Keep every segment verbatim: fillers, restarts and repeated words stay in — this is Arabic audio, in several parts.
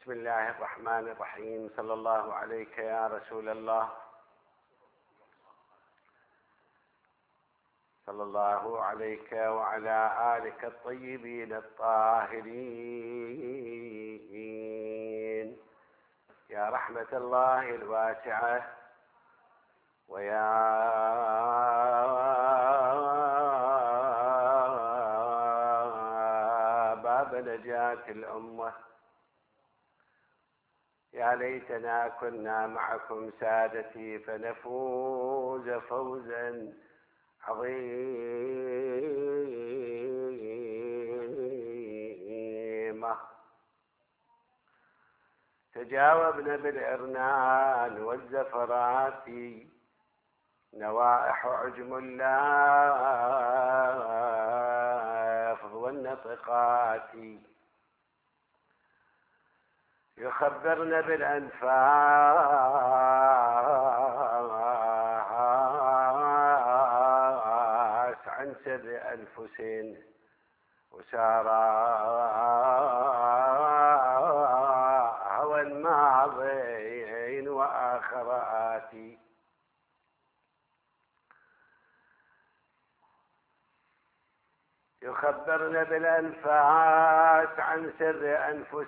بسم الله الرحمن الرحيم. صلى الله عليك يا رسول الله، صلى الله عليك وعلى آلك الطيبين الطاهرين يا رحمة الله الواسعة ويا باب نجاة الأمة. يا ليتنا كنا معكم سادتي فنفوز فوزا عظيما. تجاوبنا بالإرنان والزفرات نوائح عجم اللافظ والنطقات، يخبرن بالأنفاس عن سر أنفس وسارا هوى ماضين وآخرات. يخبرن بالأنفاس عن سر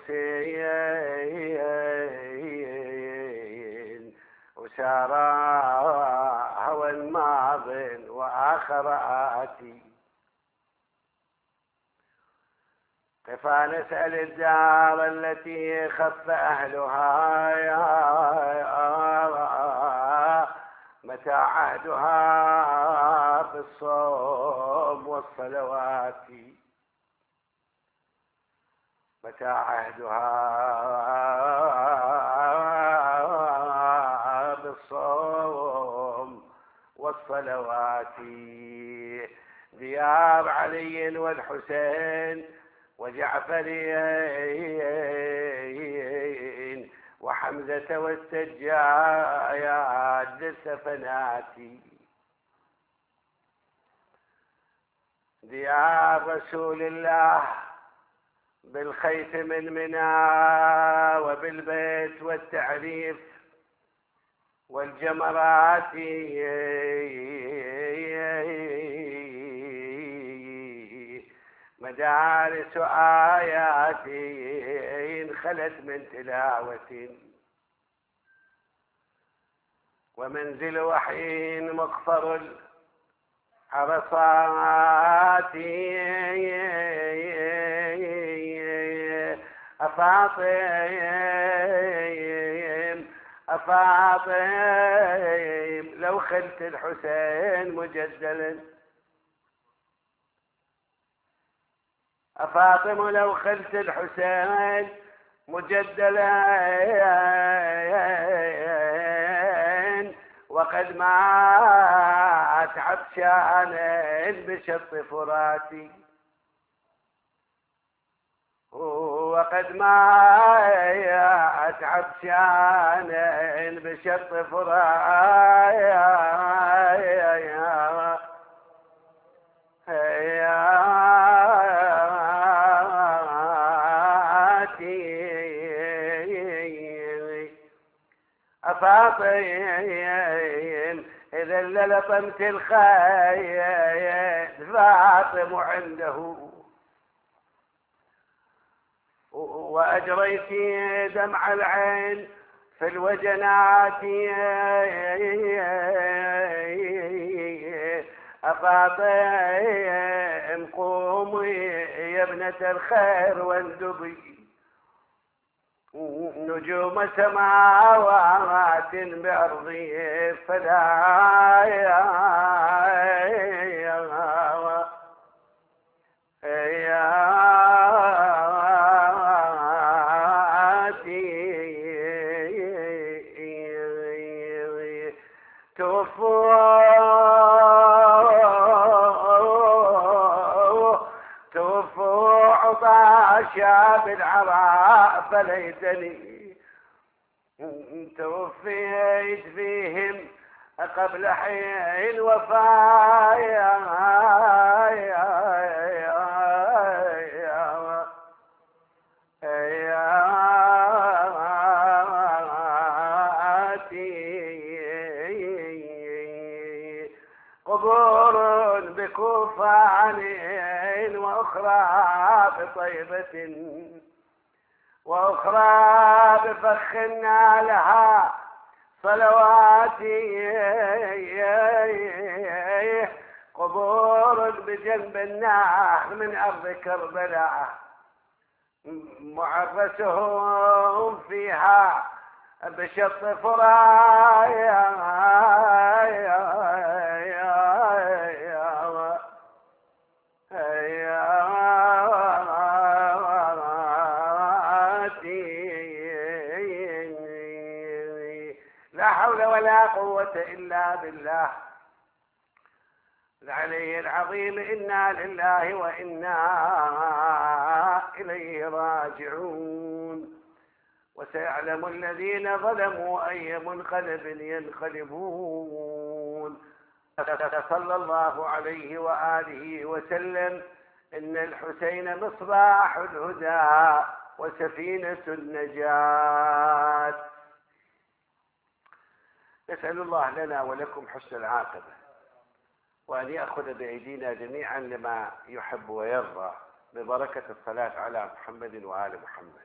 أنفسين وسارا هوى ماض وآخر آتي. كفى نسأل الدار التي خف أهلها متى عهدها بالصوم والصلوات، متى عهدها بالصوم والصلوات. ديار علي والحسين وجعفرين وحمزة والسجاد السفنات. ديار رسول الله بالخيف من منى وبالبيت والتعريف والجمرات. مدارس آيات خلت من تلاوة ومنزل وحي مغفر العرصات. أفاطم أفاطم لو خلت الحسين مجدلا، أفاطم لو خلت الحسين مجدلا وقد مات عطشان بشط فراتي، وقد مات عطشان بشط فراتي. أفاطم إذا للطمت الخيل فاطم عنده وأجريت دمع العين في الوجنات. أفاطم قومي يا ابنة الخير واندبي نجوم سماوات بأرضي فلا توفوا عطاشا بالعراء فليتني توفيت فيهم قبل حين وفايا. وأخرى بطيبة وأخرى بفخ لها صلواتي، قبور بجنب النار من أرض كربلاء معرسهم فيها بشط فرايا لا حول ولا قوة إلا بالله العلي العظيم. إنا لله وإنا إليه راجعون. وسيعلم الذين ظلموا أي منقلب ينقلبون. صلى الله عليه وآله وسلم. إن الحسين مصباح الهدى وسفينة النجاة. نسأل الله لنا ولكم حسن العاقبة، وأن يأخذ بأيدينا جميعا لما يحب ويرضى، ببركة الصلاة على محمد وآل محمد.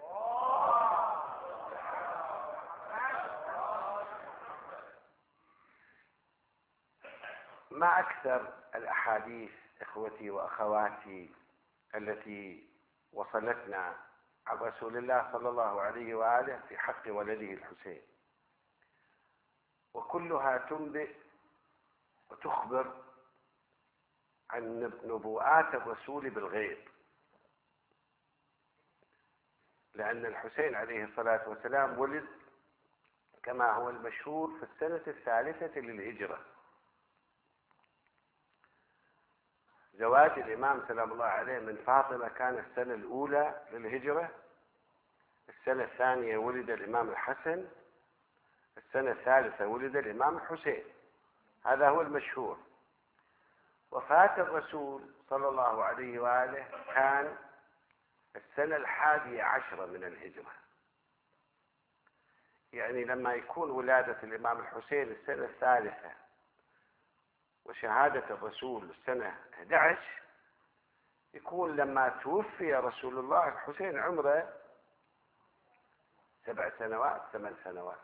ما أكثر الأحاديث إخوتي وأخواتي التي وصلتنا عن رسول الله صلى الله عليه وآله في حق ولده الحسين، وكلها تنبئ وتخبر عن نبوءات الرسول بالغيب، لأن الحسين عليه الصلاة والسلام ولد كما هو المشهور في السنة الثالثة للهجرة. زواج الإمام سلام الله عليه من فاطمة كان السنة الأولى للهجرة، السنة الثانية ولد الإمام الحسن، السنة الثالثة ولد الإمام الحسين. هذا هو المشهور. وفاة الرسول صلى الله عليه وآله كان السنة الحادية عشرة من الهجرة، يعني لما يكون ولادة الإمام الحسين السنة الثالثة وشهادة الرسول السنة أحد عشر، يكون لما توفي رسول الله الحسين عمره سبع سنوات ثمان سنوات.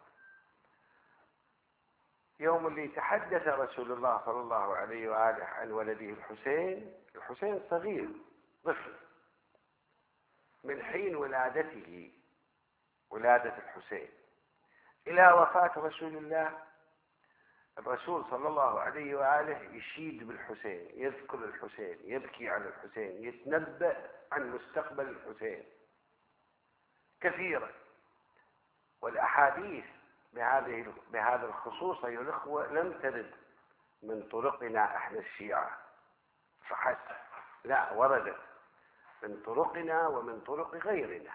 يوم اللي تحدث رسول الله صلى الله عليه وآله عن ولده الحسين، الحسين صغير طفل، من حين ولادته ولادة الحسين إلى وفاة رسول الله، الرسول صلى الله عليه وآله يشيد بالحسين، يذكر الحسين، يبكي على الحسين، يتنبأ عن مستقبل الحسين كثيرا. والأحاديث بهذه بهذا الخصوص أيها الأخوة لم ترد من طرقنا احنا الشيعة فحسب، لا، وردت من طرقنا ومن طرق غيرنا.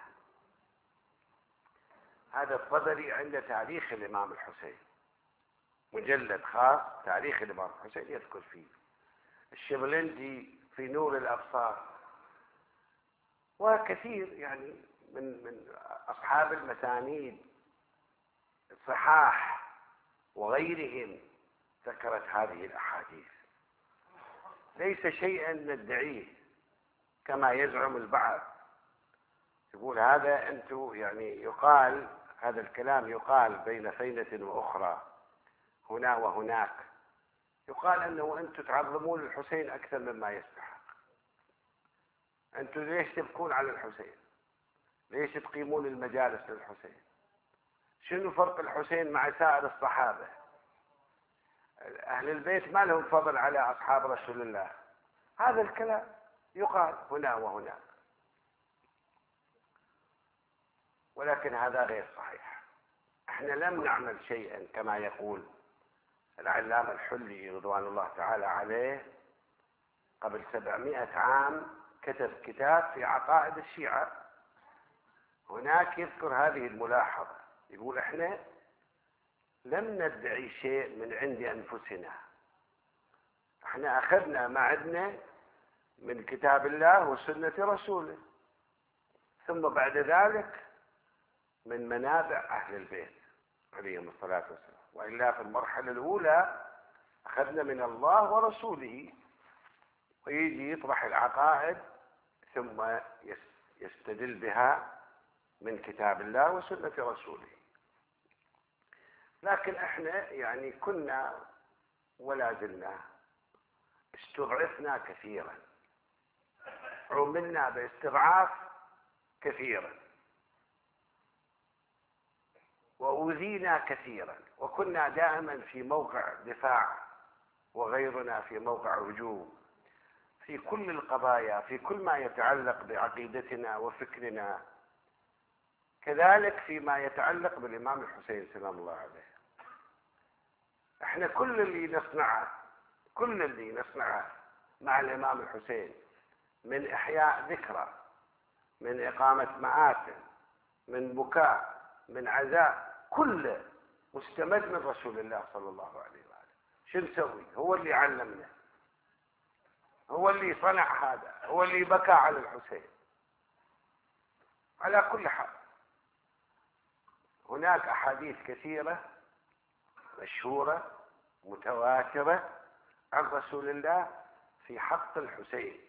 هذا الطبري عند تاريخ الإمام الحسين مجلد خاص تاريخ الإمام الحسين يذكر فيه، الشبلندي في نور الأبصار، وكثير يعني من من أصحاب المسانيد الصحاح وغيرهم ذكرت هذه الأحاديث. ليس شيئا ندعيه كما يزعم البعض، يقول هذا أنتم يعني يقال هذا الكلام يقال بين فينة وأخرى هنا وهناك، يقال أنه أنتم تعظمون الحسين أكثر مما يستحق. أنتم ليش تبكون على الحسين؟ ليش تقيمون المجالس للحسين؟ شنو فرق الحسين مع سائر الصحابة؟ أهل البيت ما لهم فضل على أصحاب رسول الله. هذا الكلام يقال هنا وهناك، ولكن هذا غير صحيح. احنا لم نعمل شيئا كما يقول العلامة الحلي رضوان الله تعالى عليه، قبل سبعمائة عام كتب كتاب في عقائد الشيعة، هناك يذكر هذه الملاحظة، يقول احنا لم ندعي شيء من عند أنفسنا، احنا أخذنا ما عندنا من كتاب الله وسنة رسوله، ثم بعد ذلك من منابع أهل البيت عليهم الصلاة والسلام. وإلا في المرحلة الأولى أخذنا من الله ورسوله، ويجي يطرح العقائد ثم يستدل بها من كتاب الله وسنة رسوله. لكن احنا يعني كنا ولا زلنا استضعفنا كثيرا، عوملنا باستضعاف كثيرا، وأوذينا كثيرا، وكنا دائما في موقع دفاع وغيرنا في موقع هجوم في كل القضايا، في كل ما يتعلق بعقيدتنا وفكرنا، كذلك فيما يتعلق بالإمام الحسين سلام الله عليه. احنا كل اللي نصنعه كل اللي نصنعه مع الإمام الحسين من إحياء ذكرى، من إقامة مآتم، من بكاء، من عزاء، كله مستمد من رسول الله صلى الله عليه وآله. شو نسوي؟ هو اللي علمنا، هو اللي صنع هذا، هو اللي بكى على الحسين. على كل حال هناك أحاديث كثيرة مشهورة متواترة عن رسول الله في حق الحسين.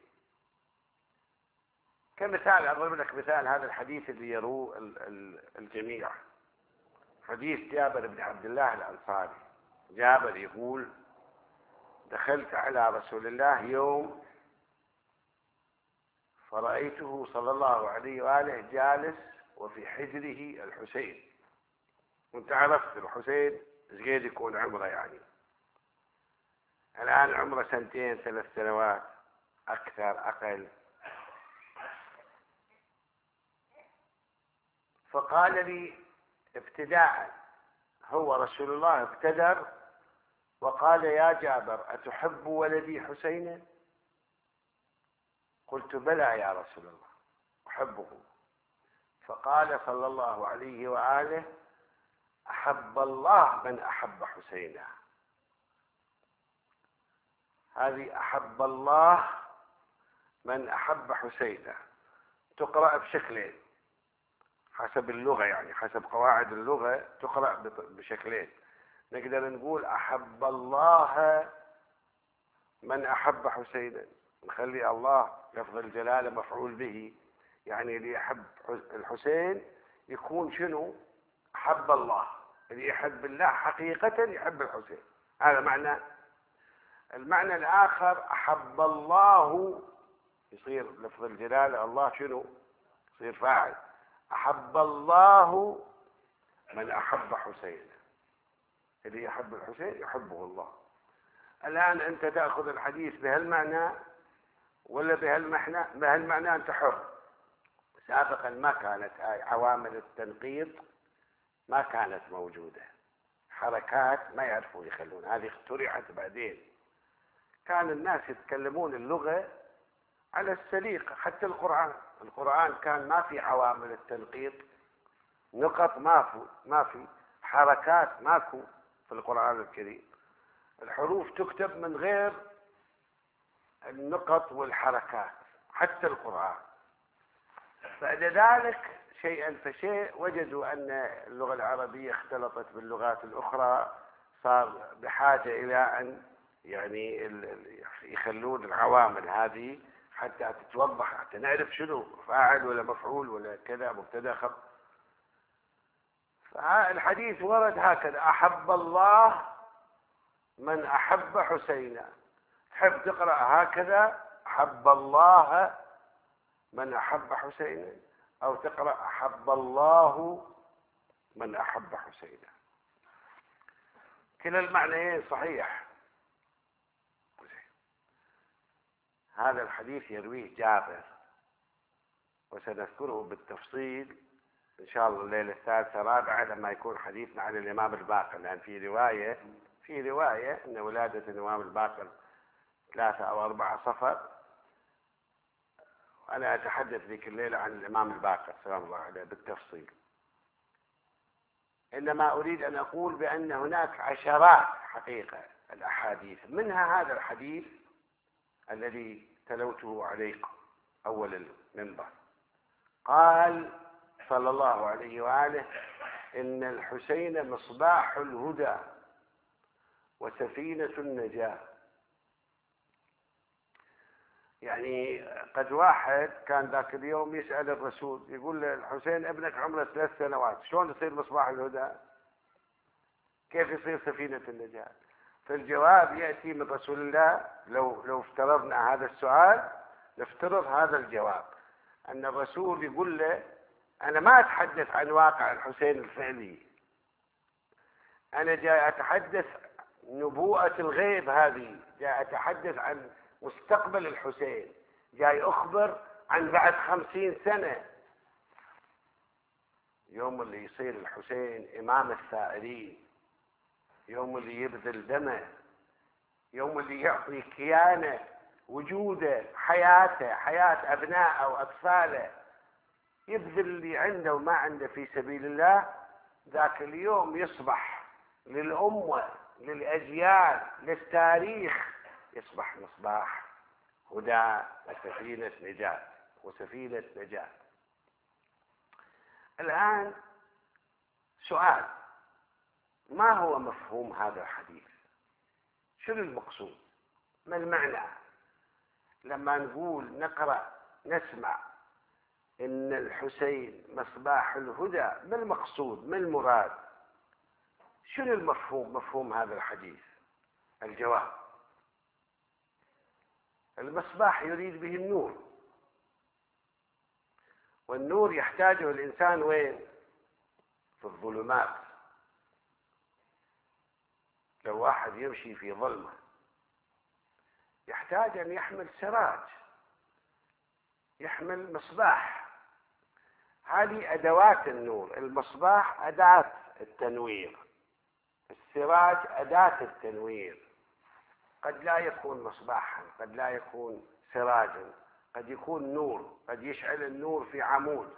كمثال أضرب لك مثال هذا الحديث اللي يروه الجميع، حديث جابر بن عبد الله الأنصاري. جابر يقول: دخلت على رسول الله يوم فرأيته صلى الله عليه وآله جالس وفي حجره الحسين. وانت عرفت الحسين ايش يكون عمره، يعني الآن عمره سنتين ثلاث سنوات أكثر أقل. فقال لي ابتداء، هو رسول الله ابتدر وقال: يا جابر أتحب ولدي حسينا؟ قلت: بلى يا رسول الله أحبه. فقال صلى الله عليه وآله: أحب الله من أحب حسينا. هذه أحب الله من أحب حسينا تقرأ بشكلين حسب اللغة، يعني حسب قواعد اللغة تقرأ بشكلين. نقدر نقول أحب الله من أحب حسينا، نخلي الله لفظ الجلالة مفعول به، يعني اللي يحب الحسين يكون شنو؟ أحب الله. اللي يحب الله حقيقة يحب الحسين، هذا معنى. المعنى الآخر أحب الله، يصير لفظ الجلالة الله شنو؟ يصير فاعل. أحب الله من أحب حسين، اللي يحب الحسين يحبه الله. الآن أنت تأخذ الحديث بهالمعنى ولا بهالمعنى؟ بهالمعنى أنت حر. سابقا ما كانت عوامل التنقيط ما كانت موجودة، حركات ما يعرفون يخلون، هذه اخترعت بعدين. كان الناس يتكلمون اللغة على السليقة. حتى القرآن القرآن كان ما في عوامل التنقيط، نقط ما في، ما في حركات ماكو في القرآن الكريم. الحروف تكتب من غير النقط والحركات حتى القرآن. بعد ذلك شيئا فشيء وجدوا أن اللغة العربية اختلطت باللغات الأخرى، صار بحاجة إلى أن يعني يخلون العوامل هذه حتى تتوضح، حتى نعرف شنو فاعل ولا مفعول ولا كذا مبتدا خبر. فالحديث ورد هكذا: أحب الله من أحب حسينا. تحب تقرأ هكذا أحب الله من أحب حسينا، أو تقرأ أحب الله من أحب حسينا. كلا المعنيين صحيح. هذا الحديث يرويه جابر، وسنذكره بالتفصيل إن شاء الله الليلة الثالثة رابعة لما يكون حديثنا عن الإمام الباقر، لأن في رواية في رواية أن ولادة الإمام الباقر ثلاثة أو أربعة صفر. أنا أتحدث ذيك الليلة عن الإمام الباقر سلام الله عليه بالتفصيل. إنما أريد أن أقول بأن هناك عشرات حقيقة الأحاديث، منها هذا الحديث الذي تلوته عليكم أول المنبر. قال صلى الله عليه وآله: إن الحسين مصباح الهدى وسفينة النجاة. يعني قد واحد كان ذاك اليوم يسأل الرسول يقول له الحسين ابنك عمره ثلاث سنوات شلون يصير مصباح الهدى؟ كيف يصير سفينة النجاة؟ فالجواب يأتي من رسول الله. لو لو افترضنا هذا السؤال نفترض هذا الجواب، أن الرسول يقول له أنا ما أتحدث عن واقع الحسين الفعلي، أنا جاي أتحدث نبوءة الغيب هذه، جاي أتحدث عن مستقبل الحسين، جاي أخبر عن بعد خمسين سنة، يوم اللي يصير الحسين إمام الثائرين، يوم اللي يبذل دمه، يوم اللي يعطي كيانه، وجوده، حياته، حياة أبنائه وأطفاله، يبذل اللي عنده وما عنده في سبيل الله. ذاك اليوم يصبح للأمة، للأجيال، للتاريخ، يصبح مصباح هدى وسفينة نجاة وسفينة نجاة. الآن سؤال: ما هو مفهوم هذا الحديث؟ شنو المقصود؟ ما المعنى لما نقول نقرأ نسمع إن الحسين مصباح الهدى؟ ما المقصود؟ ما المراد؟ شنو المفهوم، مفهوم هذا الحديث؟ الجواب: المصباح يريد به النور، والنور يحتاجه الإنسان وين؟ في الظلمات. لو واحد يمشي في ظلمة يحتاج أن يحمل سراج، يحمل مصباح. هذه أدوات النور. المصباح أداة التنوير، السراج أداة التنوير. قد لا يكون مصباحا، قد لا يكون سراجا، قد يكون نور، قد يشعل النور في عمود.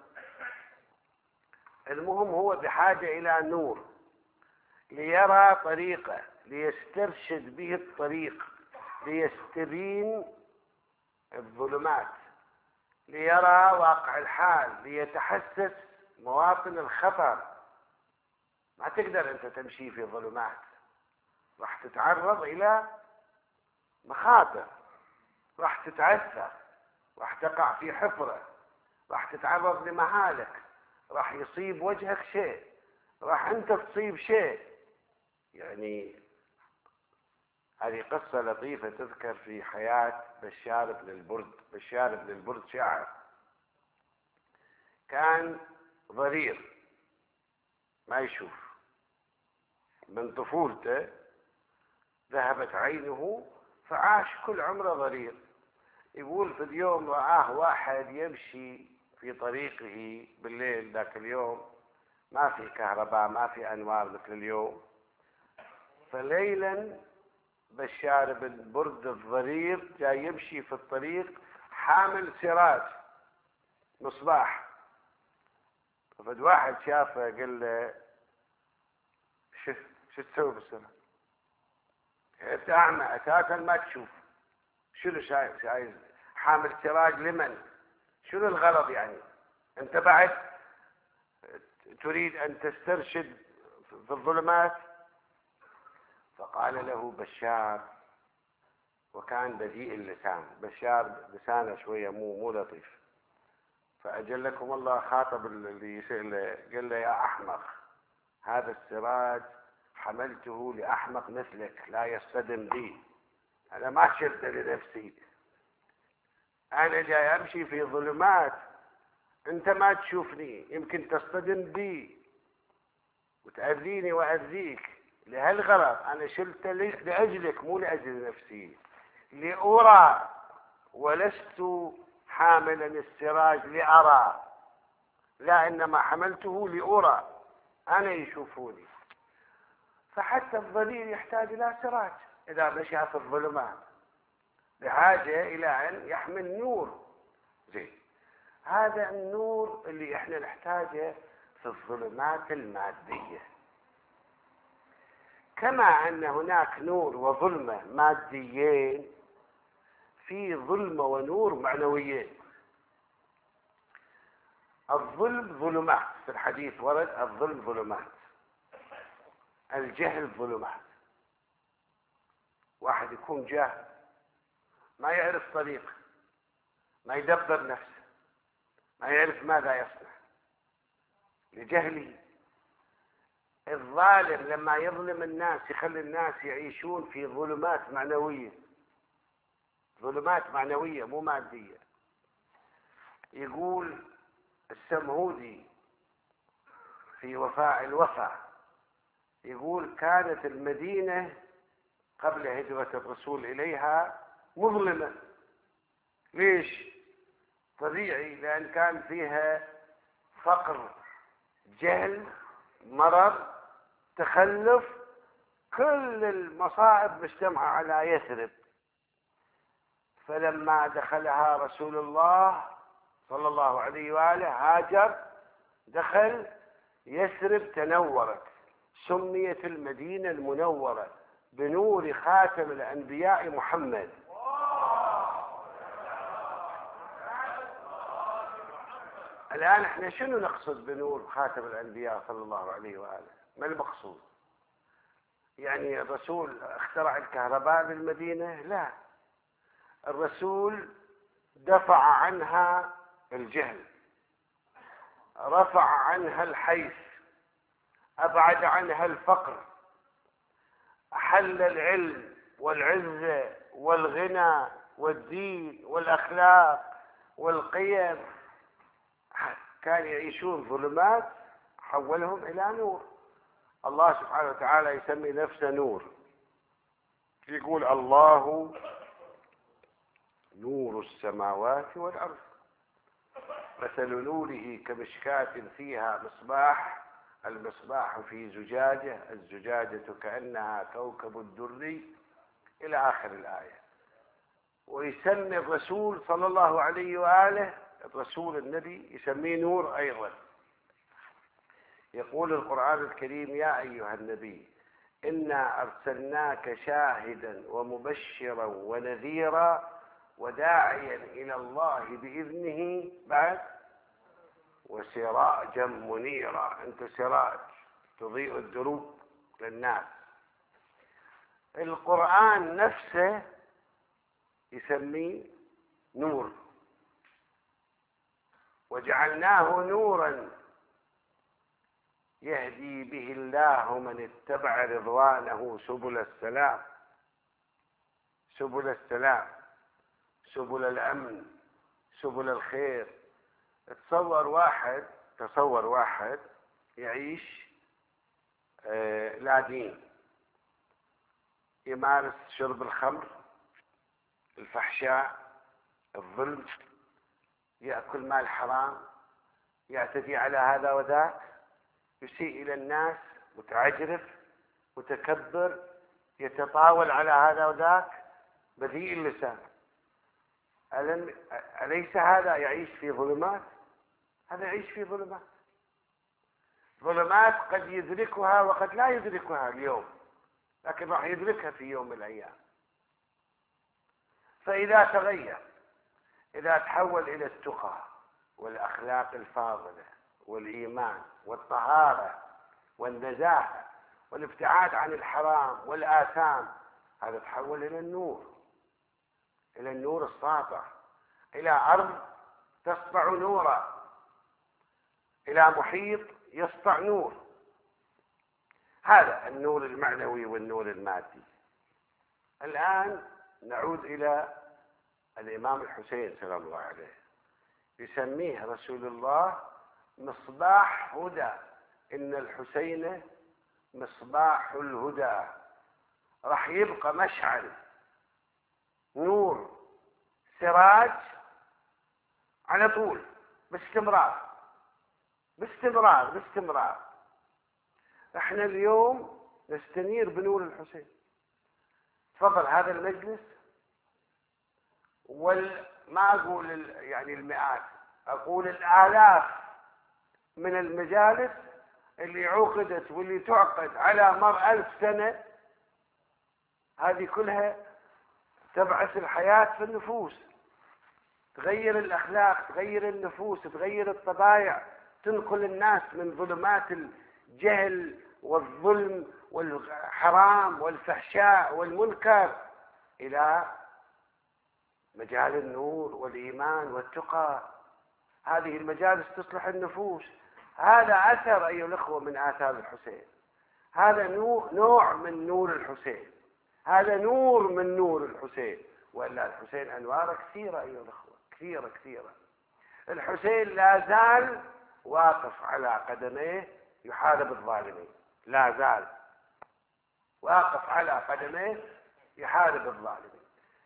المهم هو بحاجة إلى نور ليرى طريقه، ليسترشد به الطريق، ليستبين الظلمات، ليرى واقع الحال، ليتحسس مواطن الخطر. ما تقدر أنت تمشي في ظلمات، راح تتعرض إلى مخاطر، راح تتعثر، راح تقع في حفرة، راح تتعرض لمهالك، راح يصيب وجهك شيء، راح أنت تصيب شيء. يعني هذه قصة لطيفة تذكر في حياة بشار بن البرد. بشار بن البرد شاعر كان ضرير ما يشوف، من طفولته ذهبت عينه فعاش كل عمره ضرير. يقول في اليوم رآه واحد يمشي في طريقه بالليل، ذاك اليوم ما في كهرباء، ما في أنوار مثل اليوم. فليلا بشار بن برد الضرير جاي يمشي في الطريق حامل سراج مصباح. ففد واحد شافه قال له: شو شو تسوي بالسراج؟ انت اعمى اساسا ما تشوف، شنو شايف؟ شايف حامل سراج لمن؟ شنو الغرض يعني؟ انت بعد تريد ان تسترشد في الظلمات؟ فقال له بشار، وكان بذيء اللسان، بشار لسانه شويه مو مو لطيف، فأجلكم الله خاطب اللي يسأله، قال له: يا أحمق، هذا السراج حملته لأحمق مثلك لا يصطدم بي، أنا ما شلته لنفسي، أنا جاي أمشي في ظلمات، أنت ما تشوفني، يمكن تصطدم بي وتأذيني وأذيك. لهالغرض أنا شلته لأجلك مو لأجل نفسي، لأرى، ولست حاملا السراج لأرى، لا إنما حملته لأرى، أنا يشوفوني. فحتى الضرير يحتاج إلى سراج إذا مشى في الظلمات، بحاجة إلى أن يحمل نور. زين، هذا النور اللي إحنا نحتاجه في الظلمات المادية، كما أن هناك نور وظلمة ماديين، في ظلمة ونور معنويين. الظلم ظلمات، في الحديث ورد الظلم ظلمات، الجهل ظلمات. واحد يكون جاهل ما يعرف طريق، ما يدبر نفسه، ما يعرف ماذا يصنع لجهله. الظالم لما يظلم الناس يخلي الناس يعيشون في ظلمات معنوية، ظلمات معنوية مو مادية. يقول السمهودي في وفاء الوفا، يقول كانت المدينة قبل هجرة الرسول إليها مظلمة. ليش؟ طبيعي، لأن كان فيها فقر، جهل، مرض، تخلف، كل المصائب مجتمعة على يثرب. فلما دخلها رسول الله صلى الله عليه وآله هاجر، دخل يثرب، تنورت، سميت المدينة المنورة بنور خاتم الأنبياء محمد. الآن احنا شنو نقصد بنور خاتم الأنبياء صلى الله عليه وآله؟ ما المقصود؟ يعني الرسول اخترع الكهرباء بالمدينة؟ لا، الرسول دفع عنها الجهل، رفع عنها الحيث، أبعد عنها الفقر، أحل العلم والعزة والغنى والدين والأخلاق والقيم. كان يعيشون ظلمات، حولهم إلى نور. الله سبحانه وتعالى يسمي نفسه نور، يقول الله نور السماوات والأرض مثل نوره كمشكاة فيها مصباح، المصباح في زجاجة، الزجاجة كأنها كوكب دري، إلى آخر الآية. ويسمي الرسول صلى الله عليه وآله، الرسول النبي يسميه نور أيضا. يقول القرآن الكريم يا أيها النبي إنا أرسلناك شاهدا ومبشرا ونذيرا وداعيا إلى الله بإذنه بعد وسراجا منيرا. أنت سراج تضيء الدروب للناس. القرآن نفسه يسميه نور، وجعلناه نورا يهدي به الله من اتبع رضوانه سبل السلام، سبل السلام، سبل الأمن، سبل الخير. تصور واحد تصور واحد يعيش آه لا دين، يمارس شرب الخمر، الفحشاء، الظلم، يأكل مال حرام، يعتدي على هذا وذاك، يسيء إلى الناس، متعجرف، متكبر، يتطاول على هذا وذاك، بذيء اللسان. أليس هذا يعيش في ظلمات؟ هذا يعيش في ظلمات، ظلمات قد يدركها وقد لا يدركها اليوم، لكن راح يدركها في يوم من الأيام. فإذا تغير، إذا تحول إلى التقى والأخلاق الفاضلة والإيمان والطهارة والنزاهة والابتعاد عن الحرام والآثام، هذا تحول إلى النور، إلى النور الساطع، إلى أرض تسطع نورا، إلى محيط يسطع نور. هذا النور المعنوي والنور المادي. الآن نعود إلى الإمام الحسين سلام الله عليه، يسميه رسول الله مصباح هدى. إن الحسين مصباح الهدى، راح يبقى مشعل نور سراج على طول، باستمرار باستمرار باستمرار. احنا اليوم نستنير بنور الحسين. تفضل هذا المجلس، وما أقول يعني المئات، أقول الآلاف من المجالس اللي عقدت واللي تعقد على مر ألف سنة، هذه كلها تبعث الحياة في النفوس، تغير الأخلاق، تغير النفوس، تغير الطبائع، تنقل الناس من ظلمات الجهل والظلم والحرام والفحشاء والمنكر إلى مجال النور والإيمان والتقى، هذه المجالس تصلح النفوس. هذا أثر أيها الأخوة من آثار الحسين، هذا نوع من نور الحسين، هذا نور من نور الحسين. وإلا الحسين أنواره كثيرة أيها الأخوة، كثيرة كثيرة. الحسين لا زال واقف على قدميه يحارب الظالمين، لا زال واقف على قدميه يحارب الظالمين.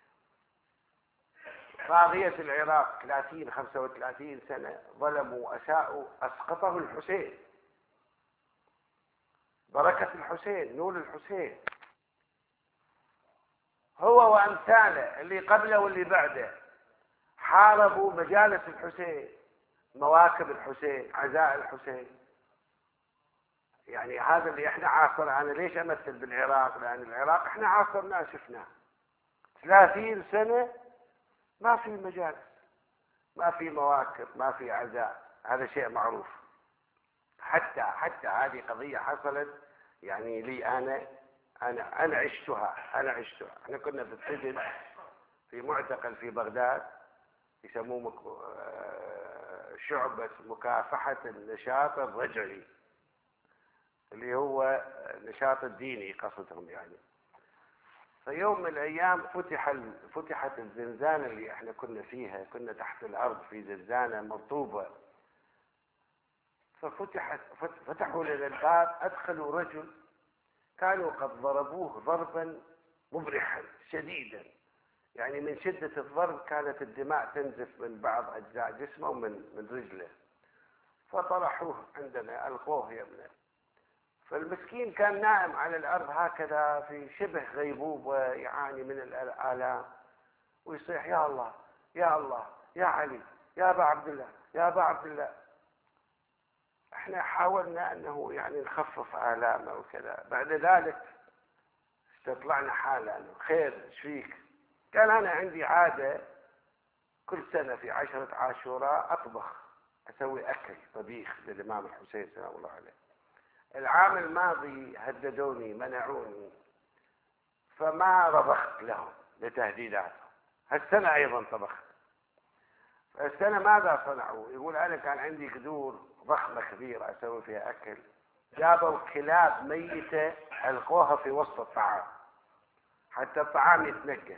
طاغية العراق ثلاثين خمسة وثلاثين سنة ظلموا أساءوا، أسقطه الحسين، بركة الحسين، نور الحسين. هو وأمثاله اللي قبله واللي بعده حاربوا مجالس الحسين، مواكب الحسين، عزاء الحسين. يعني هذا اللي احنا عاصر. انا ليش امثل بالعراق؟ لان العراق احنا عاصرناه شفناه ثلاثين سنة ما في مجالس، ما في مواكب، ما في عزاء، هذا شيء معروف. حتى حتى هذه قضية حصلت يعني لي انا انا انا عشتها انا عشتها احنا كنا في السجن في معتقل في بغداد يسموه مك... شعبة مكافحة النشاط الرجعي، اللي هو النشاط الديني قصدهم يعني. فيوم من الأيام فتح ال... فتحت الزنزانة اللي احنا كنا فيها، كنا تحت الأرض في زنزانة مرطوبة. ففتحت فتحوا لنا الباب، أدخلوا رجل كانوا قد ضربوه ضربا مبرحا شديدا، يعني من شدة الضرب كانت الدماء تنزف من بعض أجزاء جسمه ومن من رجله. فطرحوه عندنا، ألقوه يمنا. فالمسكين كان نائم على الأرض هكذا في شبه غيبوبة، يعاني من الآلام ويصيح يا الله يا الله يا علي يا أبا عبد الله يا أبا عبد الله. احنا حاولنا أنه يعني نخفف آلامه وكذا. بعد ذلك استطلعنا حاله، خير ايش فيك؟ قال أنا عندي عادة كل سنة في عشرة عاشوراء أطبخ، أسوي أكل طبيخ للإمام الحسين سلام الله عليه. العام الماضي هددوني منعوني فما رضخت لهم لتهديداتهم. هالسنة أيضا طبخت. السنة ماذا صنعوا؟ يقول أنا كان عندي قدور ضخمة كبيرة أسوي فيها أكل، جابوا كلاب ميتة ألقوها في وسط الطعام حتى الطعام يتنقص.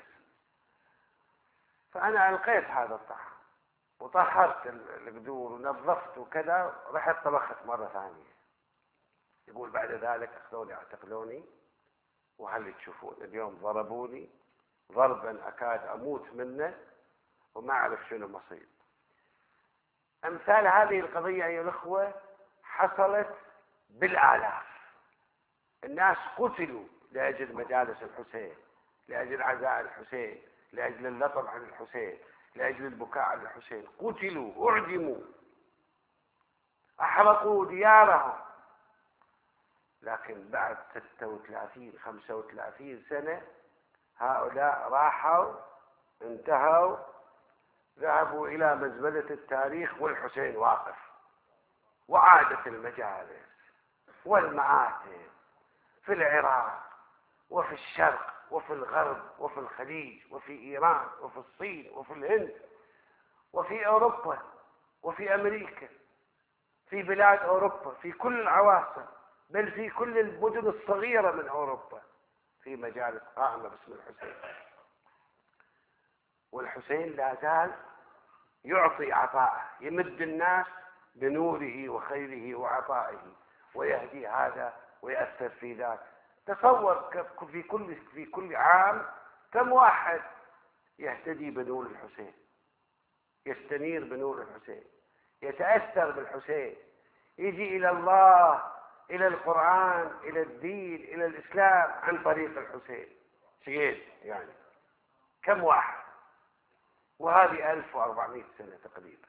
فأنا ألقيت هذا الطعام وطهرت القدور ونظفت وكذا، رحت طبخت مرة ثانية. يقول بعد ذلك أخذوني اعتقلوني، وهل تشوفون اليوم ضربوني ضربا أكاد أموت منه وما أعرف شنو مصير. أمثال هذه القضية أيها الأخوة حصلت بالآلاف. الناس قتلوا لأجل مجالس الحسين، لأجل عزاء الحسين، لأجل اللطم عن الحسين، لأجل البكاء عن الحسين. قتلوا، أعدموا، أحرقوا ديارهم. لكن بعد ستة وثلاثين خمسة وثلاثين سنة هؤلاء راحوا، انتهوا، ذهبوا إلى مزبلة التاريخ والحسين واقف. وعادت المجالس والمآتم في العراق وفي الشرق وفي الغرب وفي الخليج وفي إيران وفي الصين وفي الهند وفي أوروبا وفي أمريكا، في بلاد أوروبا، في كل العواصم، بل في كل المدن الصغيرة من أوروبا في مجالس قائمة باسم الحسين. والحسين لا زال يعطي عطاءه، يمد الناس بنوره وخيره وعطائه، ويهدي هذا ويأثر في ذاك. تصور في كل في كل عام كم واحد يهتدي بنور الحسين، يستنير بنور الحسين، يتأثر بالحسين، يجي إلى الله، إلى القرآن، إلى الدين، إلى الإسلام عن طريق الحسين. شيء يعني كم واحد؟ وهذه ألف وأربعمائة سنة تقريبا.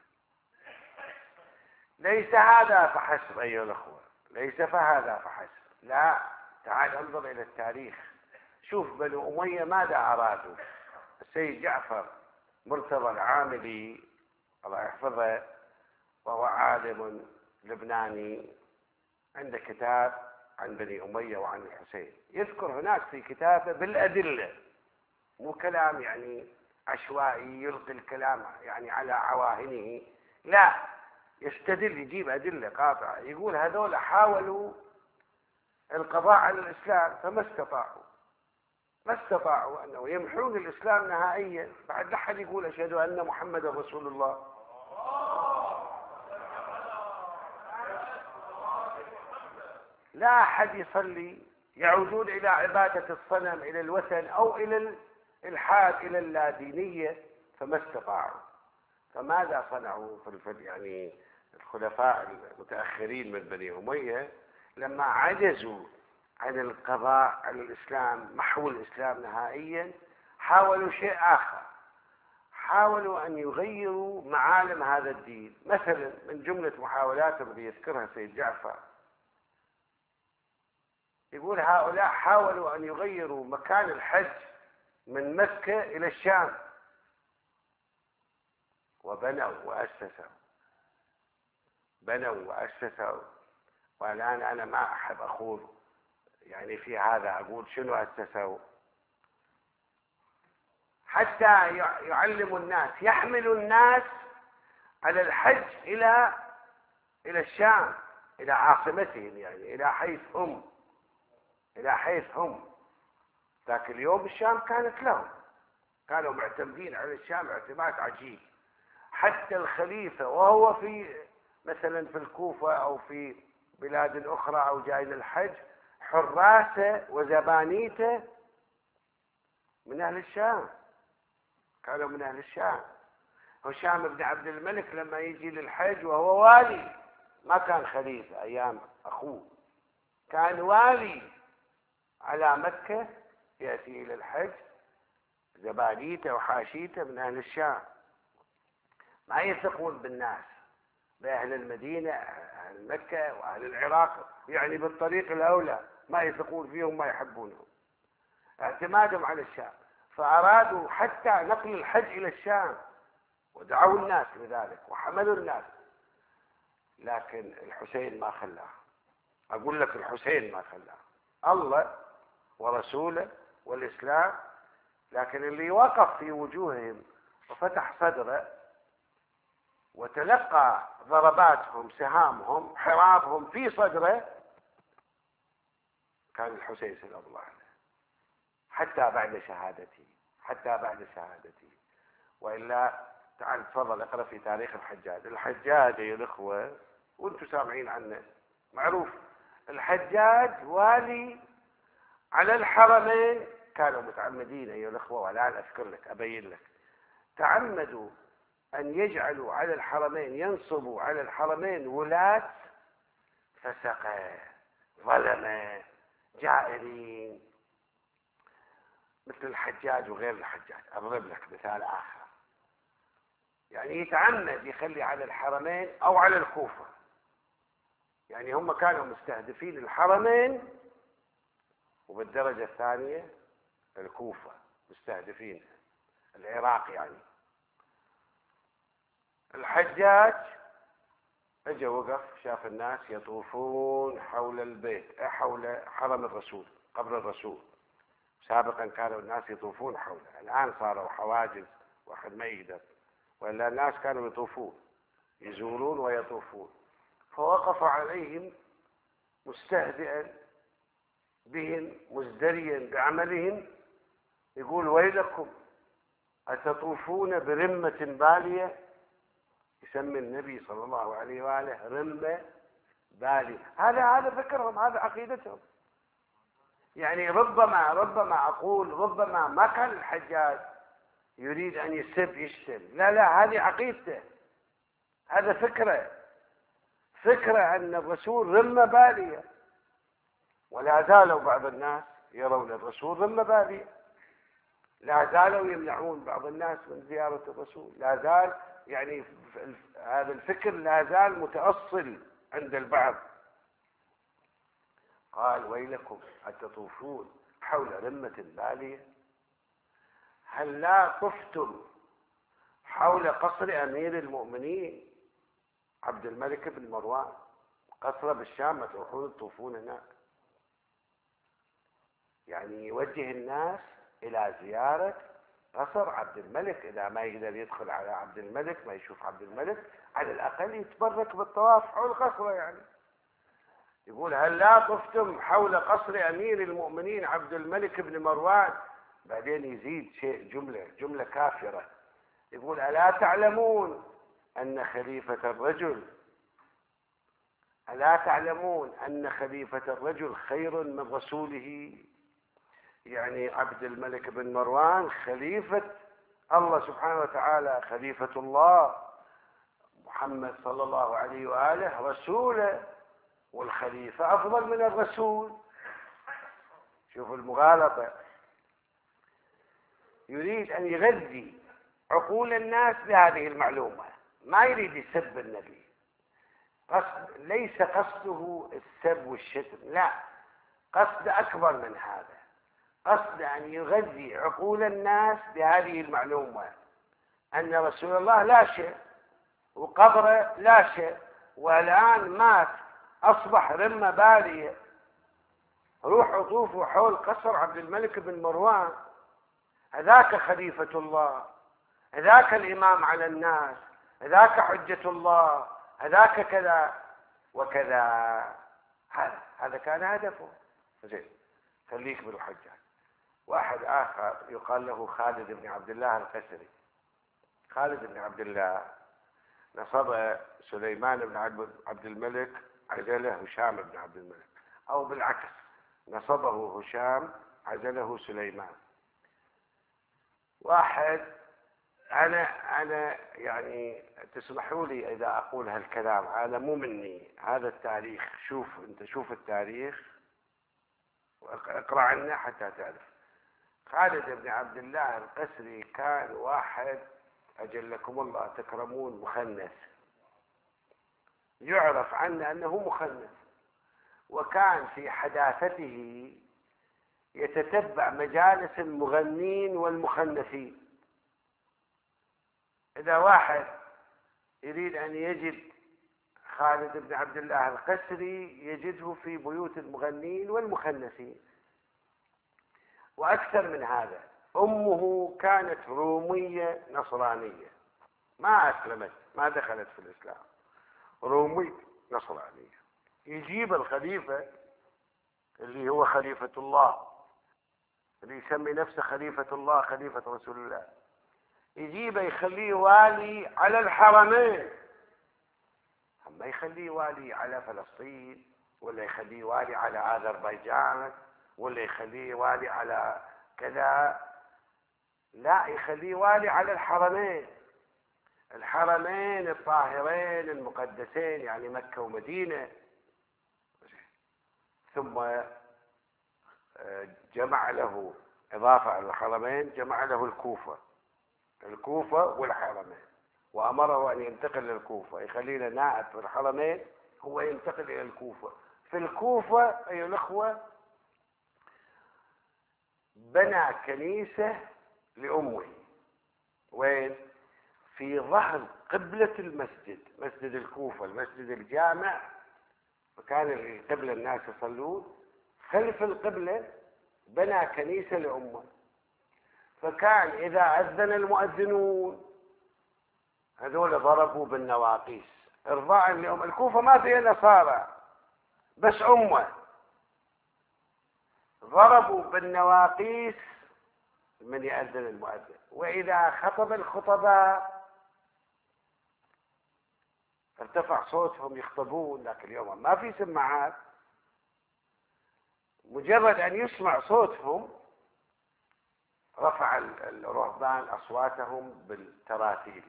ليس هذا فحسب أيها الأخوة، ليس فهذا فحسب، لا. تعال انظر إلى التاريخ، شوف بنو أمية ماذا أرادوا. السيد جعفر مرتضى العاملي الله يحفظه، وهو عالم لبناني، عنده كتاب عن بني أمية وعن الحسين، يذكر هناك في كتابه بالأدلة، مو كلام يعني عشوائي يلقي الكلام يعني على عواهنه، لا، يستدل، يجيب أدلة قاطعة، يقول هذول حاولوا القضاء على الإسلام فما استطاعوا، ما استطاعوا أنه يمحون الإسلام نهائيا. بعد لا أحد يقول أشهد أن محمد رسول الله. لا أحد يصلي، يعودون إلى عبادة الصنم، إلى الوثن، أو إلى الإلحاد، إلى اللادينية، فما استطاعوا. فماذا صنعوا في يعني الخلفاء المتأخرين من بني أمية لما عجزوا عن القضاء على الإسلام، محو الإسلام نهائيا؟ حاولوا شيء آخر، حاولوا أن يغيروا معالم هذا الدين. مثلا من جملة محاولاتهم اللي يذكرها سيد جعفر، يقول هؤلاء حاولوا أن يغيروا مكان الحج من مكة إلى الشام، وبنوا وأسسوا، بنوا وأسسوا. والآن أنا ما أحب أخوض يعني في هذا، أقول شنو أسسوا، حتى يعلموا الناس، يحملوا الناس على الحج إلى إلى الشام، إلى عاصمتهم، يعني إلى حيث هم، إلى حيث هم. ذاك اليوم الشام كانت لهم، كانوا معتمدين على الشام اعتماد عجيب. حتى الخليفة وهو في مثلا في الكوفة أو في بلاد أخرى أو جاي للحج، حراسه وزبانيته من أهل الشام، كانوا من أهل الشام. هشام بن عبد الملك لما يجي للحج وهو والي، ما كان خليفة أيام أخوه، كان والي على مكة، يأتي إلى الحج، زبانيته وحاشيته من أهل الشام. ما يثقون بالناس، بأهل المدينة، أهل مكة وأهل العراق، يعني بالطريق الأولى ما يثقون فيهم، ما يحبونهم، اعتمادهم على الشام. فأرادوا حتى نقل الحج إلى الشام، ودعوا الناس لذلك وحملوا الناس، لكن الحسين ما خلاه. أقول لك الحسين ما خلاه، الله ورسوله والإسلام. لكن اللي وقف في وجوههم وفتح صدره وتلقى ضرباتهم، سهامهم، حرابهم في صدره، كان الحسين سلام الله عليه، حتى بعد شهادته، حتى بعد شهادته. وإلا تعال تفضل اقرأ في تاريخ الحجاج. الحجاج يا الأخوة وانتم سامعين عنه، معروف، الحجاج والي على الحرمين، كانوا متعمدين أيها الأخوة، والآن أذكر لك أبين لك، تعمدوا أن يجعلوا على الحرمين، ينصبوا على الحرمين ولاة فسقة، ظلمة، جائرين، مثل الحجاج وغير الحجاج. أضرب لك مثال آخر، يعني يتعمد يخلي على الحرمين أو على الكوفة، يعني هم كانوا مستهدفين الحرمين، وبالدرجة الثانية الكوفة مستهدفين العراق. يعني الحجاج اجى وقف، شاف الناس يطوفون حول البيت، حول حرم الرسول، قبر الرسول. سابقا كانوا الناس يطوفون حوله، الآن صاروا حواجز واحد ما يقدر، وإلا الناس كانوا يطوفون، يزورون ويطوفون. فوقف عليهم مستهزئا بهم، مزدريا بعملهم، يقول ويلكم أتطوفون برمة بالية. يسمي النبي صلى الله عليه وآله رمة بالية. هذا هذا فكرهم، هذا عقيدتهم. يعني ربما ربما أقول ربما ما كان الحجاج يريد أن يسب يشتم، لا لا، هذه عقيدته، هذا فكرة، فكرة أن الرسول رمة بالية. ولا زالوا بعض الناس يرون الرسول رمة بالية، لا زالوا يمنعون بعض الناس من زيارة الرسول، لا زال يعني هذا الفكر لا زال متأصل عند البعض. قال ويلكم أتطوفون حول رمة بالية، هل لا طفتم حول قصر أمير المؤمنين عبد الملك بن مروان، قصر بالشام، ما تروحون تطوفون هناك؟ يعني يوجه الناس إلى زيارة قصر عبد الملك، إذا ما يقدر يدخل على عبد الملك، ما يشوف عبد الملك، على الأقل يتبرك بالطواف حول قصره يعني. يقول هل لا طفتم حول قصر أمير المؤمنين عبد الملك بن مروان؟ بعدين يزيد شيء، جملة جملة كافرة، يقول ألا تعلمون أن خليفة الرجل ألا تعلمون أن خليفة الرجل خير من رسوله؟ يعني عبد الملك بن مروان خليفة الله سبحانه وتعالى، خليفة الله محمد صلى الله عليه وآله رسوله، والخليفة أفضل من الرسول. شوفوا المغالطة، يريد أن يغذي عقول الناس بهذه المعلومة، ما يريد يسب النبي. قصد ليس قصده السب والشتم، لا، قصد أكبر من هذا، قصد أن يغذي عقول الناس بهذه المعلومة أن رسول الله لا شيء وقبره لا شيء، والآن مات أصبح رمة بالية، روحوا طوفوا حول قصر عبد الملك بن مروان، هذاك خليفة الله، هذاك الإمام على الناس، هذاك حجة الله، هذاك كذا وكذا. هذا هذا كان هدفه. زين، خليك بالحجة. واحد آخر يقال له خالد بن عبد الله القسري. خالد بن عبد الله نصب سليمان بن عبد الملك عزله هشام بن عبد الملك، أو بالعكس، نصبه هشام عزله سليمان. واحد، أنا أنا يعني تسمحوا لي إذا أقول هالكلام، هذا مو مني، هذا التاريخ. شوف أنت، شوف التاريخ واقرأ عنه حتى تعرف. خالد بن عبد الله القسري كان واحد أجلكم الله تكرمون مخنث، يعرف عنه أنه مخنث، وكان في حداثته يتتبع مجالس المغنين والمخنثين. إذا واحد يريد أن يجد خالد بن عبد الله القسري يجده في بيوت المغنين والمخنثين. وأكثر من هذا، أمه كانت رومية نصرانية، ما أسلمت، ما دخلت في الإسلام، رومية نصرانية. يجيب الخليفة اللي هو خليفة الله، اللي يسمي نفسه خليفة الله، خليفة رسول الله، يجيبه يخليه والي على الحرمين، أما يخليه والي على فلسطين، ولا يخليه والي على أذربيجان، ولا يخليه والي على كذا، لا، يخليه والي على الحرمين، الحرمين الطاهرين المقدسين، يعني مكة ومدينة. ثم جمع له إضافة على الحرمين، جمع له الكوفة، الكوفة والحرمين، وأمره أن ينتقل للكوفة، يخلي له نائب في الحرمين، هو ينتقل إلى الكوفة. في الكوفة أيها الأخوة بنى كنيسة لأمه، وين؟ في ظهر قبلة المسجد، مسجد الكوفة، المسجد الجامع، مكان القبلة الناس يصلون، خلف القبلة بنى كنيسة لأمه. فكان إذا أذن المؤذنون هذول ضربوا بالنواقيس إرضاء لأم. الكوفة ما فيها نصارى، بس أمه، ضربوا بالنواقيس من يأذن المؤذن. وإذا خطب الخطباء ارتفع صوتهم يخطبون، لكن اليوم ما في سماعات، مجرد أن يسمع صوتهم رفع الرهبان أصواتهم بالتراتيل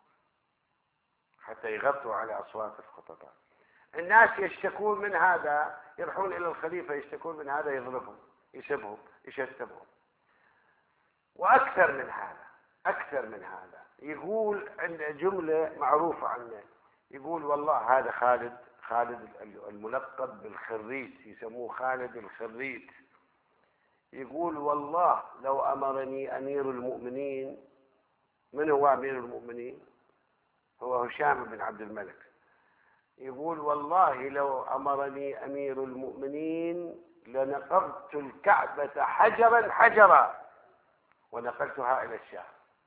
حتى يغطوا على أصوات الخطباء. الناس يشتكون من هذا، يروحون إلى الخليفة يشتكون من هذا، يضربهم، يسبهم، يشتمهم. وأكثر من هذا، أكثر من هذا، يقول عند جملة معروفة عنه، يقول والله هذا خالد، خالد الملقب بالخريت، يسموه خالد الخريت، يقول والله لو أمرني أمير المؤمنين. من هو أمير المؤمنين؟ هو هشام بن عبد الملك. يقول والله لو أمرني أمير المؤمنين لنقضت الكعبة حجرا حجرا ونقلتها إلى الشام،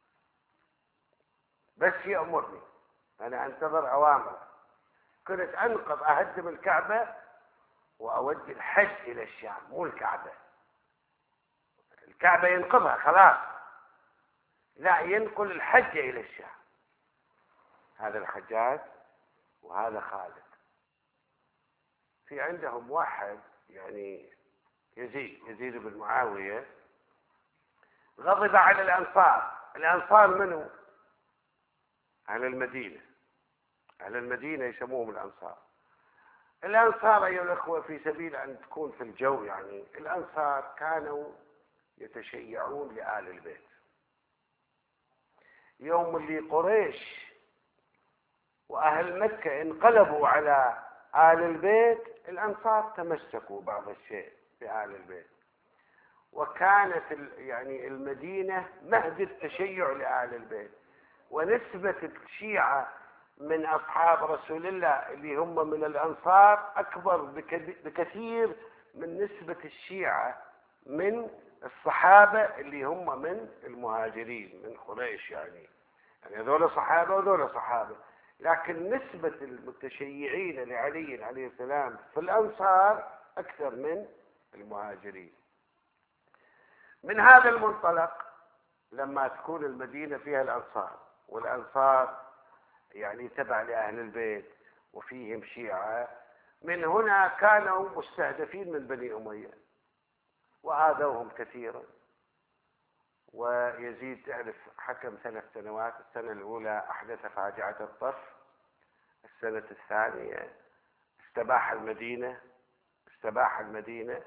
بس يأمرني أنا أنتظر أوامره. كنت أنقض أهدم الكعبة وأودي الحج إلى الشام، مو الكعبة. الكعبة ينقضها خلاص، لا، ينقل الحج إلى الشام. هذا الحجاج وهذا خالد. في عندهم واحد يعني يزيد يزيد بن معاوية، غضب على الأنصار. الأنصار منه؟ أهل المدينة. أهل المدينة يسموهم الأنصار. الأنصار أيها الأخوة، في سبيل أن تكون في الجو، يعني الأنصار كانوا يتشيعون لآل البيت. يوم اللي قريش وأهل مكة انقلبوا على آل البيت، الأنصار تمسكوا بعض الشيء بآل البيت، وكانت يعني المدينة مهد التشيع لآل البيت. ونسبة الشيعة من أصحاب رسول الله اللي هم من الأنصار أكبر بكثير من نسبة الشيعة من الصحابة اللي هم من المهاجرين من قريش. يعني يعني هذول صحابة وهذول صحابة، لكن نسبة المتشيعين لعلي عليه السلام في الأنصار أكثر من المهاجرين. من هذا المنطلق، لما تكون المدينة فيها الأنصار، والأنصار يعني تبع لأهل البيت وفيهم شيعة، من هنا كانوا مستهدفين من بني أمية وآذوهم كثيرا. ويزيد تعرف حكم ثلاث سنوات، السنة الأولى أحدث فاجعة الطف، السنة الثانية استباح المدينة استباح المدينة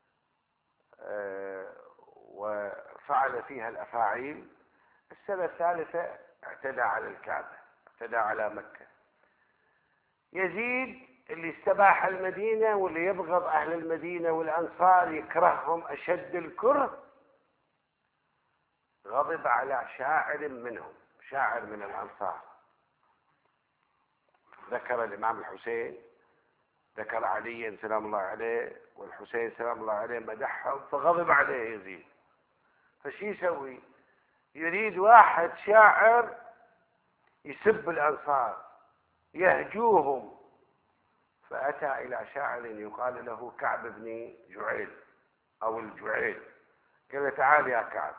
أه وفعل فيها الأفاعيل. السنة الثالثة اعتدى على الكعبة، اعتدى على مكة. يزيد اللي استباح المدينة واللي يبغض أهل المدينة والأنصار يكرههم أشد الكره، غضب على شاعر منهم، شاعر من الأنصار. ذكر الإمام الحسين، ذكر علي سلام الله عليه والحسين سلام الله عليه، مدحهم، فغضب عليه يزيد. فشي يسوي؟ يريد واحد شاعر يسب الأنصار يهجوهم، فأتى إلى شاعر يقال له كعب بن جعيل أو الجعيل، قال: تعال يا كعب،